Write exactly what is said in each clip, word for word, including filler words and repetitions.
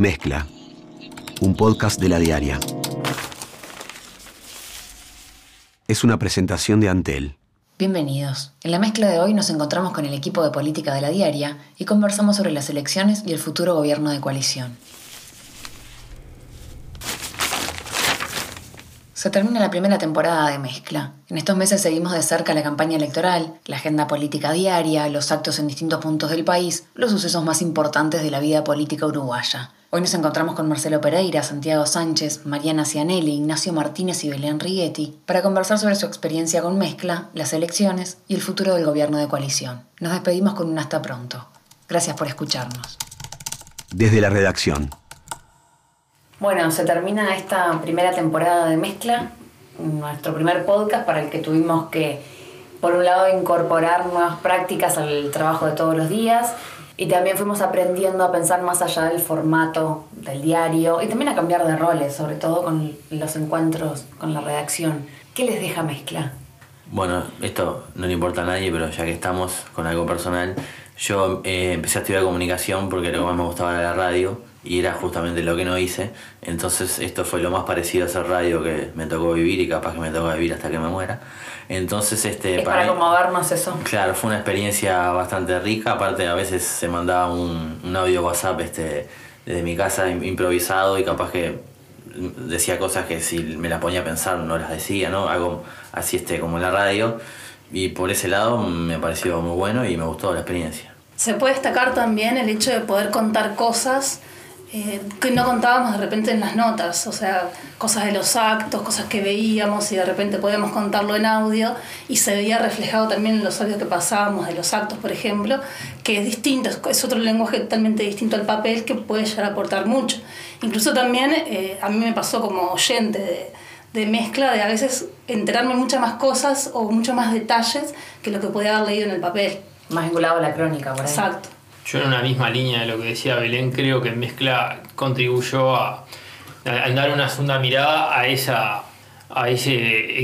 Mezcla, un podcast de La Diaria. Es una presentación de Antel. Bienvenidos. En la mezcla de hoy nos encontramos con el equipo de política de La Diaria y conversamos sobre las elecciones y el futuro gobierno de coalición. Se termina la primera temporada de Mezcla. En estos meses seguimos de cerca la campaña electoral, la agenda política diaria, los actos en distintos puntos del país, los sucesos más importantes de la vida política uruguaya. Hoy nos encontramos con Marcelo Pereira, Santiago Sánchez, Mariana Cianelli, Ignacio Martínez y Belén Righetti para conversar sobre su experiencia con Mezcla, las elecciones y el futuro del gobierno de coalición. Nos despedimos con un hasta pronto. Gracias por escucharnos. Desde la redacción. Bueno, se termina esta primera temporada de Mezcla, nuestro primer podcast para el que tuvimos que, por un lado, incorporar nuevas prácticas al trabajo de todos los días y también fuimos aprendiendo a pensar más allá del formato del diario y también a cambiar de roles, sobre todo con los encuentros con la redacción. ¿Qué les deja Mezcla? Bueno, esto no le importa a nadie, pero ya que estamos con algo personal, yo eh, empecé a estudiar comunicación porque lo que más me gustaba era la radio y era justamente lo que no hice. Entonces esto fue lo más parecido a hacer radio que me tocó vivir y capaz que me toca vivir hasta que me muera. Entonces este es para, para acomodarnos eso. Claro, fue una experiencia bastante rica. Aparte a veces se mandaba un, un audio WhatsApp este, desde mi casa improvisado y capaz que decía cosas que si me las ponía a pensar no las decía, ¿no? Algo así este, como en la radio. Y por ese lado me pareció muy bueno y me gustó la experiencia. Se puede destacar también el hecho de poder contar cosas eh, que no contábamos de repente en las notas, o sea, cosas de los actos, cosas que veíamos y de repente podíamos contarlo en audio y se veía reflejado también en los audios que pasábamos de los actos, por ejemplo, que es distinto, es otro lenguaje totalmente distinto al papel que puede llegar a aportar mucho. Incluso también eh, a mí me pasó como oyente de, de Mezcla, de a veces enterarme muchas más cosas o muchos más detalles que lo que podía haber leído en el papel. Más vinculado a la crónica, por ahí. Exacto. Yo en una misma línea de lo que decía Belén, creo que Mezcla contribuyó a, a dar una segunda mirada a, esa, a ese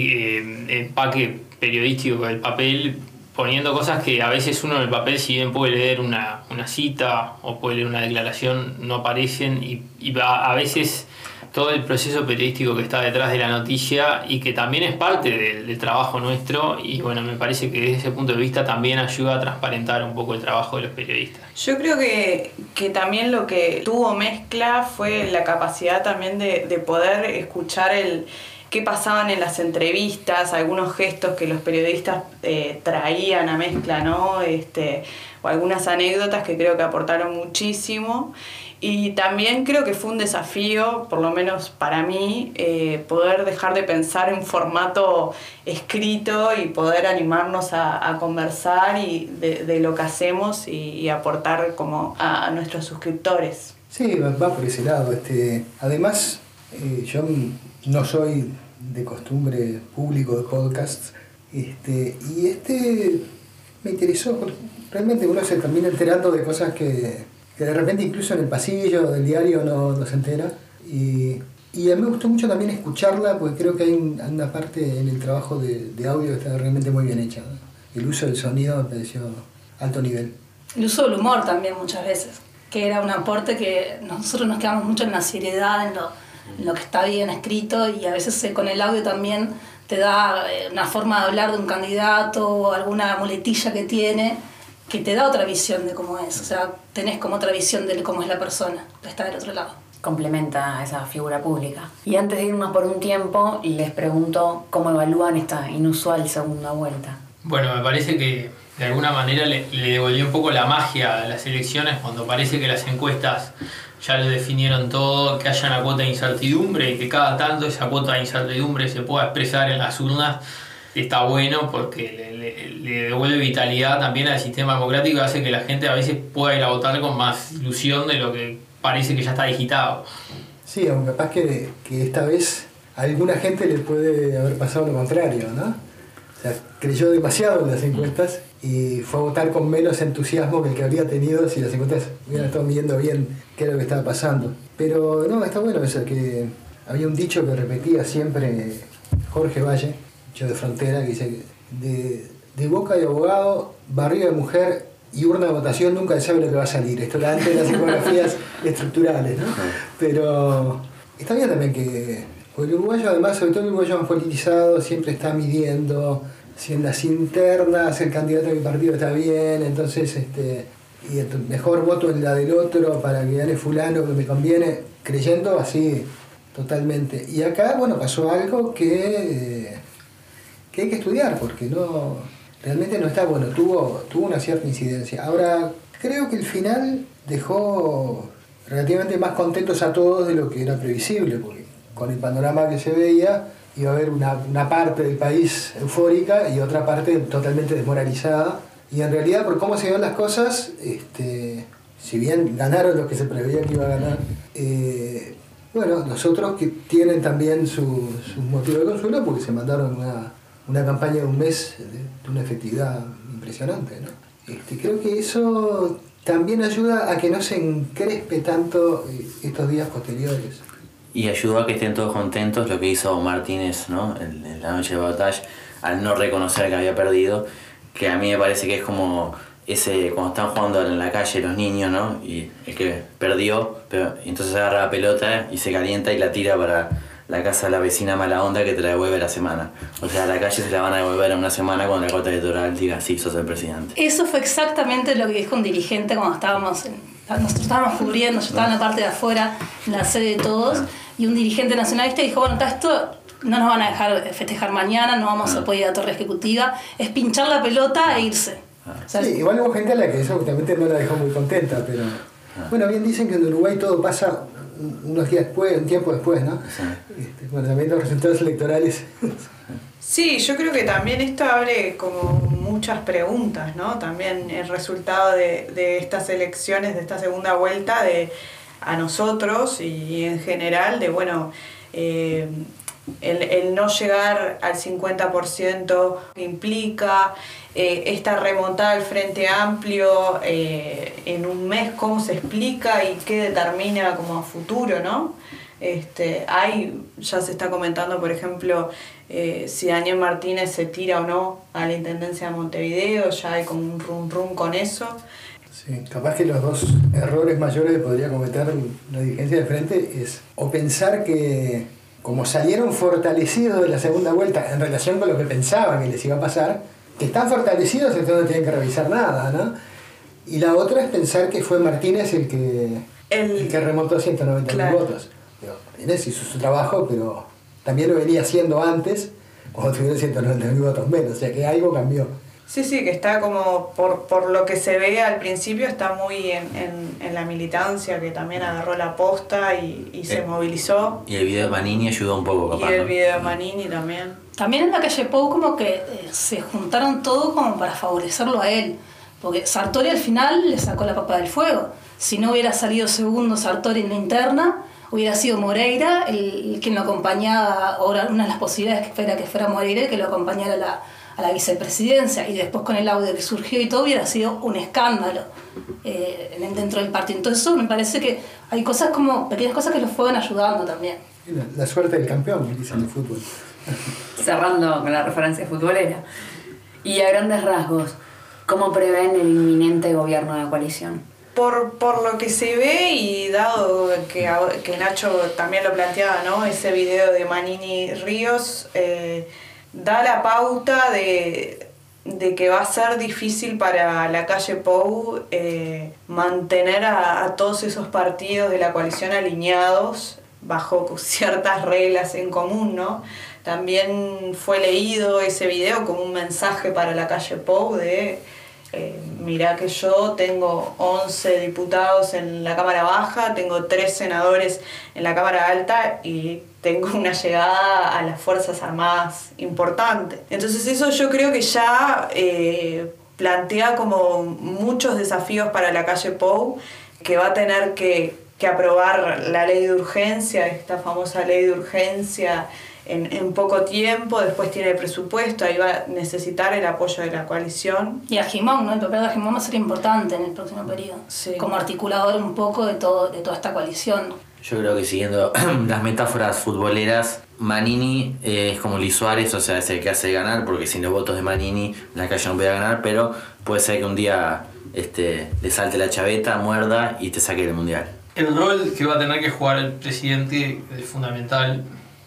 eh, empaque periodístico del papel, poniendo cosas que a veces uno en el papel, si bien puede leer una, una cita o puede leer una declaración, no aparecen y, y a, a veces todo el proceso periodístico que está detrás de la noticia y que también es parte del, del trabajo nuestro y bueno, me parece que desde ese punto de vista también ayuda a transparentar un poco el trabajo de los periodistas. Yo creo que, que también lo que tuvo Mezcla fue la capacidad también de, de poder escuchar el qué pasaban en las entrevistas, algunos gestos que los periodistas eh, traían a Mezcla, ¿no? Este, o algunas anécdotas que creo que aportaron muchísimo. Y también creo que fue un desafío, por lo menos para mí, eh, poder dejar de pensar en formato escrito y poder animarnos a, a conversar y de, de lo que hacemos y, y aportar como a, a nuestros suscriptores. Sí, va por ese lado. Este, además, eh, yo no soy de costumbre público de podcasts este, y este me interesó. Realmente uno se termina enterando de cosas que... que de repente incluso en el pasillo del diario no, no se entera. Y, y a mí me gustó mucho también escucharla, porque creo que hay un, una parte en el trabajo de, de audio que está realmente muy bien hecha, ¿no? El uso del sonido me pareció alto nivel. El uso del humor también muchas veces, que era un aporte que nosotros nos quedamos mucho en la seriedad, en lo, en lo que está bien escrito, y a veces eh, con el audio también te da eh, una forma de hablar de un candidato o alguna muletilla que tiene, que te da otra visión de cómo es, o sea, tenés como otra visión de cómo es la persona que está del otro lado. Complementa a esa figura pública. Y antes de irnos por un tiempo, les pregunto cómo evalúan esta inusual segunda vuelta. Bueno, me parece que de alguna manera le, le devolvió un poco la magia a las elecciones cuando parece que las encuestas ya lo definieron todo, que haya una cuota de incertidumbre y que cada tanto esa cuota de incertidumbre se pueda expresar en las urnas. Está bueno porque le, le, le devuelve vitalidad también al sistema democrático y hace que la gente a veces pueda ir a votar con más ilusión de lo que parece que ya está digitado. Sí, aunque capaz que, que esta vez a alguna gente le puede haber pasado lo contrario, ¿no? O sea, creyó demasiado en las encuestas y fue a votar con menos entusiasmo que el que habría tenido si las encuestas hubieran estado midiendo bien qué era lo que estaba pasando. Pero no, está bueno eso, que había un dicho que repetía siempre Jorge Valle, de Frontera, que dice de, de boca de abogado, barriga de mujer y urna de votación nunca se sabe lo que va a salir. Esto era antes de las ecografías estructurales, ¿no? Pero está bien también que el uruguayo, además, sobre todo el uruguayo más politizado, siempre está midiendo si en las internas el candidato de mi partido está bien, entonces este y el mejor voto es la del otro para que gane fulano que me conviene, creyendo así totalmente. Y acá, bueno, pasó algo que, que hay que estudiar, porque no realmente no está bueno, tuvo, tuvo una cierta incidencia. Ahora, creo que el final dejó relativamente más contentos a todos de lo que era previsible, porque con el panorama que se veía iba a haber una, una parte del país eufórica y otra parte totalmente desmoralizada. Y en realidad, por cómo se ven las cosas, este, si bien ganaron los que se preveía que iba a ganar, eh, bueno, los otros que tienen también su, su motivo de consuelo porque se mandaron una, una campaña de un mes de, de una efectividad impresionante, ¿no? Este, creo que eso también ayuda a que no se encrespe tanto estos días posteriores. Y ayudó a que estén todos contentos lo que hizo Martínez, ¿no? En, en la noche de batalla, al no reconocer que había perdido, que a mí me parece que es como ese cuando están jugando en la calle los niños, ¿no? Y el que perdió, pero entonces agarra la pelota y se calienta y la tira para la casa de la vecina mala onda que te la devuelve la semana. O sea, a la calle se la van a devolver en una semana cuando la Corte Electoral diga, sí, sos el presidente. Eso fue exactamente lo que dijo un dirigente cuando estábamos en, nosotros estábamos cubriendo, yo estaba en la parte de afuera, en la sede de todos, y un dirigente nacionalista dijo, bueno, esto no nos van a dejar festejar mañana, no vamos a poder ir a la torre ejecutiva, es pinchar la pelota e irse. O sea, sí, igual hubo gente a la que eso justamente no la dejó muy contenta, pero bueno, bien dicen que en Uruguay todo pasa unos días después, un tiempo después, ¿no? Sí. Este, bueno, también los resultados electorales. Sí, yo creo que también esto abre como muchas preguntas, ¿no? También el resultado de, de estas elecciones, de esta segunda vuelta, de a nosotros y en general, de bueno, eh, el, el no llegar al cincuenta por ciento implica eh, esta remontada al Frente Amplio eh, en un mes, cómo se explica y qué determina como a futuro, ¿no? Este, hay, ya se está comentando, por ejemplo, eh, si Daniel Martínez se tira o no a la Intendencia de Montevideo, ya hay como un rum rum con eso. Sí, capaz que los dos errores mayores que podría cometer la dirigencia del Frente es o pensar que como salieron fortalecidos de la segunda vuelta en relación con lo que pensaban que les iba a pasar, que están fortalecidos, entonces no tienen que revisar nada, ¿no? Y la otra es pensar que fue Martínez el que, el, el que remontó ciento noventa mil claro. votos. Digo, Martínez hizo su trabajo, pero también lo venía haciendo antes, cuando tuvieron ciento noventa mil votos menos, o sea que algo cambió. Sí, sí, que está como, por, por lo que se ve al principio, está muy en, en, en la militancia, que también agarró la posta y, y se eh, movilizó. Y el video de Manini ayudó un poco, capaz, Y el ¿no? video de Manini también. También en la calle Pou como que eh, se juntaron todos como para favorecerlo a él, porque Sartori al final le sacó la papa del fuego. Si no hubiera salido segundo Sartori en la interna, hubiera sido Moreira el, el quien lo acompañaba, o una de las posibilidades que fuera que fuera Moreira el que lo acompañara a la, a la vicepresidencia, y después con el audio que surgió y todo hubiera sido un escándalo eh, dentro del partido. Entonces eso me parece que hay cosas como, pequeñas cosas que los fueron ayudando también. La suerte del campeón, dicen el fútbol. Cerrando con la referencia futbolera. Y a grandes rasgos, ¿cómo prevén el inminente gobierno de coalición? Por, por lo que se ve y dado que, que Nacho también lo planteaba, ¿no? Ese video de Manini Ríos eh, da la pauta de, de que va a ser difícil para la calle Pou eh, mantener a, a todos esos partidos de la coalición alineados bajo ciertas reglas en común, ¿no? También fue leído ese video como un mensaje para la calle Pou de eh, mirá que yo tengo once diputados en la Cámara Baja, tengo tres senadores en la Cámara Alta y tengo una llegada a las Fuerzas Armadas importante. Entonces eso yo creo que ya eh, plantea como muchos desafíos para la calle Pou, que va a tener que, que aprobar la ley de urgencia, esta famosa ley de urgencia, En, en poco tiempo. Después tiene el presupuesto, ahí va a necesitar el apoyo de la coalición. Y a Argimón, ¿no? El papel de Argimón va a ser importante en el próximo periodo, sí. Como articulador un poco de, todo, de toda esta coalición. Yo creo que siguiendo las metáforas futboleras, Manini eh, es como Luis Suárez, o sea, es el que hace ganar, porque sin los votos de Manini la calle no puede ganar, pero puede ser que un día este, le salte la chaveta, muerda y te saque del mundial. El rol que va a tener que jugar el presidente es fundamental.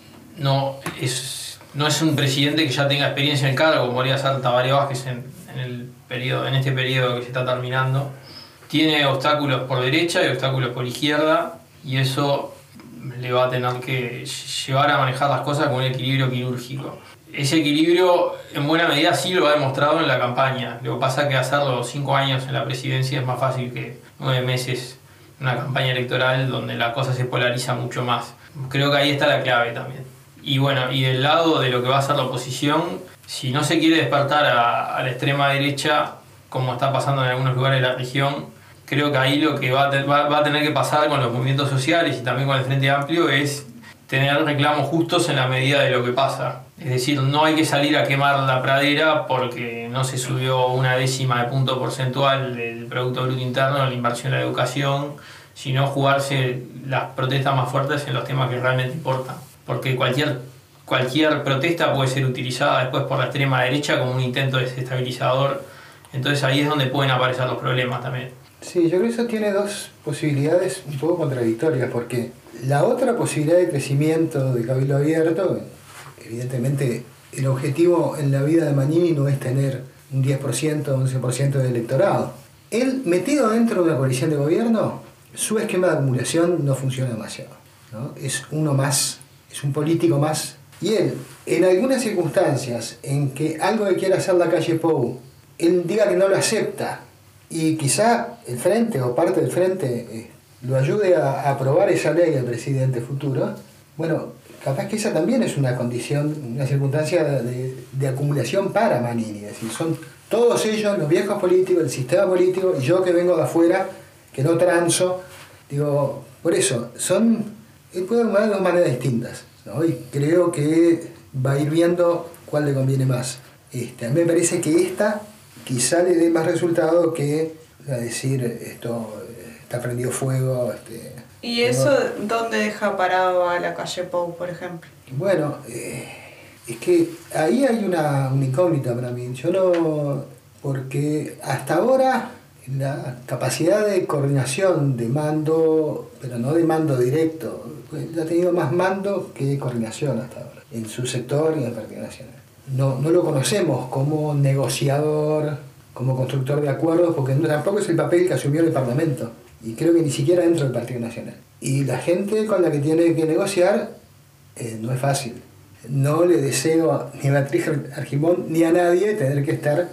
No es, no es un presidente que ya tenga experiencia en el cargo, como haría ser Tabaré Vázquez en, en, el periodo, en este periodo que se está terminando. Tiene obstáculos por derecha y obstáculos por izquierda, y eso le va a tener que llevar a manejar las cosas con un equilibrio quirúrgico. Ese equilibrio en buena medida sí lo ha demostrado en la campaña. Lo que pasa es que hacerlo cinco años en la presidencia es más fácil que nueve meses en una campaña electoral donde la cosa se polariza mucho más. Creo que ahí está la clave también. Y bueno, y del lado de lo que va a ser la oposición, si no se quiere despertar a, a la extrema derecha, como está pasando en algunos lugares de la región, creo que ahí lo que va a, te, va, va a tener que pasar con los movimientos sociales y también con el Frente Amplio es tener reclamos justos en la medida de lo que pasa. Es decir, no hay que salir a quemar la pradera porque no se subió una décima de punto porcentual del Producto Bruto Interno en la inversión en la educación, sino jugarse las protestas más fuertes en los temas que realmente importan. Porque cualquier, cualquier protesta puede ser utilizada después por la extrema derecha como un intento desestabilizador. Entonces ahí es donde pueden aparecer los problemas también. Sí, yo creo que eso tiene dos posibilidades un poco contradictorias, porque la otra posibilidad de crecimiento de Cabildo Abierto, evidentemente el objetivo en la vida de Manini no es tener un diez por ciento, once por ciento de electorado. Él, metido dentro de una coalición de gobierno, su esquema de acumulación no funciona demasiado, ¿no? Es uno más, es un político más. Y él, en algunas circunstancias en que algo que quiera hacer la calle Pou, él diga que no lo acepta, y quizá el Frente o parte del Frente eh, lo ayude a, a aprobar esa ley del presidente futuro, bueno, capaz que esa también es una condición, una circunstancia de, de acumulación para Manini. Es decir, son todos ellos, los viejos políticos, el sistema político, y yo que vengo de afuera, que no transo. Digo, por eso, son, él puede acumular de dos maneras distintas, ¿no? Y creo que va a ir viendo cuál le conviene más. Este, a mí me parece que esta quizá le dé más resultado que a decir esto está prendido fuego. Este, ¿Y eso ¿no? dónde deja parado a la calle Pou, por ejemplo? Bueno, eh, es que ahí hay una, una incógnita para mí. Yo no, porque hasta ahora la capacidad de coordinación de mando, pero no de mando directo, pues, ha tenido más mando que coordinación hasta ahora, en su sector y en el Partido Nacional. No, no lo conocemos como negociador, como constructor de acuerdos, porque no, tampoco es el papel que asumió el Parlamento, y creo que ni siquiera dentro del Partido Nacional. Y la gente con la que tiene que negociar eh, no es fácil. No le deseo ni a Beatriz Argimón ni a nadie tener que estar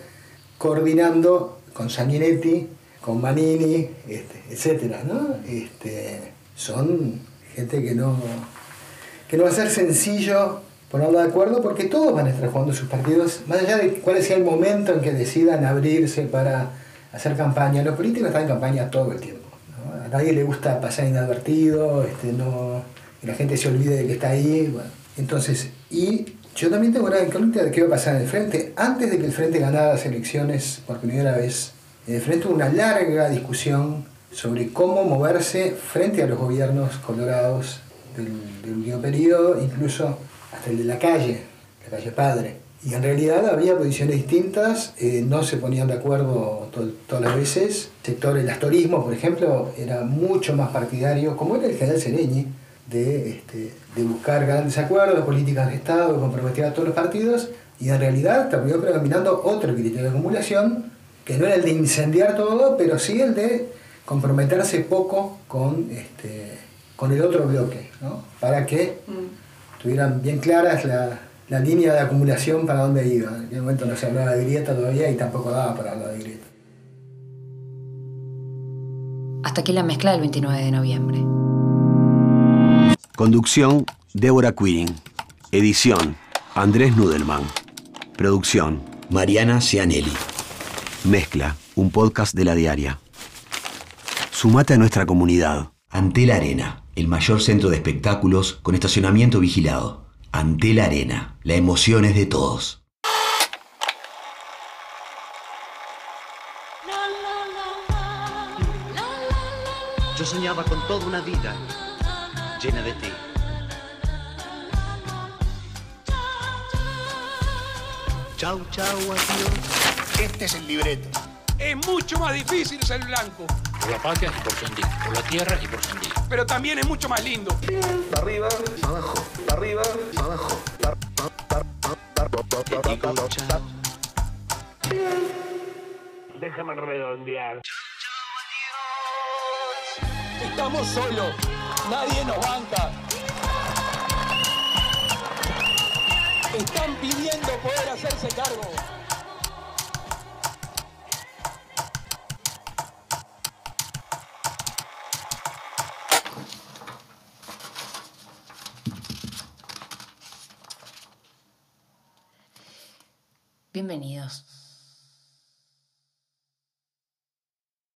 coordinando con Sanguinetti, con Manini, este, etcétera, ¿no? Este, son gente que no, que no va a ser sencillo ponerlo de acuerdo, porque todos van a estar jugando sus partidos, más allá de cuál sea el momento en que decidan abrirse para hacer campaña. Los políticos están en campaña todo el tiempo, ¿no? A nadie le gusta pasar inadvertido, este, no, que la gente se olvide de que está ahí. Bueno, entonces, y yo también tengo una incógnita de qué va a pasar en el Frente. Antes de que el Frente ganara las elecciones por primera vez, en el Frente hubo una larga discusión sobre cómo moverse frente a los gobiernos colorados del, del último periodo, incluso hasta el de la calle, la calle Padre. Y en realidad había posiciones distintas, eh, no se ponían de acuerdo to todas las veces. El sector del astorismo, por ejemplo, era mucho más partidario, como era el general Sereñi, de, este, de buscar grandes acuerdos, políticas de Estado, de comprometer a todos los partidos, y en realidad terminó predominando otro criterio de acumulación, que no era el de incendiar todo, pero sí el de comprometerse poco con, este, con el otro bloque, ¿no? Para que mm. tuvieran bien claras la, la línea de acumulación para dónde iba. En aquel momento no se hablaba de grieta todavía y tampoco daba para hablar de grieta. Hasta aquí la mezcla del veintinueve de noviembre. Conducción, Débora Quirin. Edición, Andrés Nudelman. Producción, Mariana Cianelli. Mezcla, un podcast de La Diaria. Sumate a nuestra comunidad. Antel Arena, el mayor centro de espectáculos con estacionamiento vigilado. Antel Arena, la emoción es de todos. Yo soñaba con toda una vida llena de ti. Chau, chau, adiós. Este es el libreto. Es mucho más difícil ser blanco. Por la patria y por Sandí. Por la tierra y por Sandí. Pero también es mucho más lindo. Para arriba, para abajo. Para arriba, para abajo. Te digo chao. Déjame redondear. Estamos solos. Nadie nos banca. Están pidiendo poder hacerse cargo. Bienvenidos.